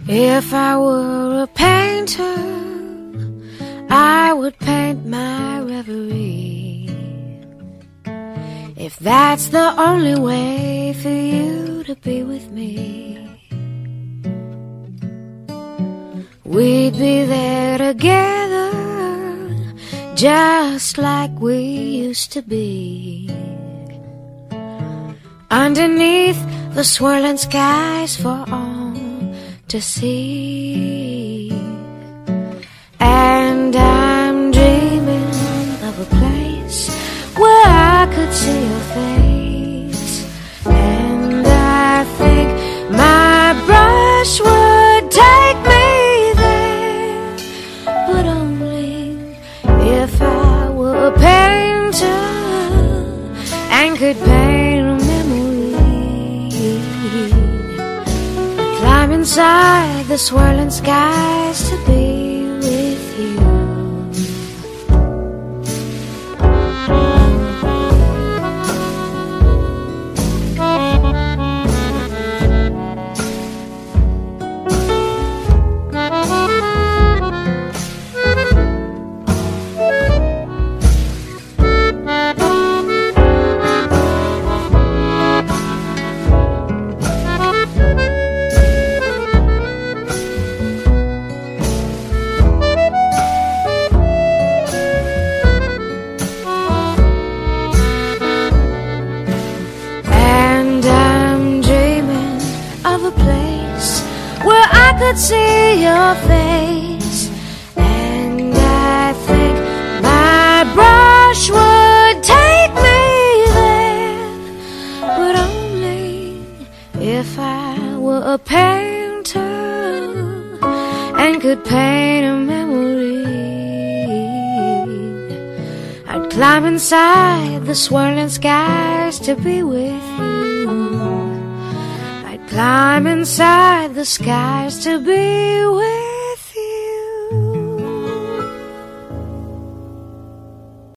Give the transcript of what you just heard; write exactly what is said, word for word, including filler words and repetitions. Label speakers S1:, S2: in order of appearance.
S1: If I were a painter, I would paint my reverie. If that's the only way for you to be with me, we'd be there together, just like we used to be, underneath the swirling skies for all to see. And I'm dreaming of a place where I could see your face, and I think my brush would take me there, but only if I were a painter and could paint a memory. I'd climb inside the swirling skies to be with you. Where I could see your face, and I think my brush would take me there, but only if I were a painter and could paint a memory. I'd climb inside the swirling skies to be with you. Climb inside the skies to be with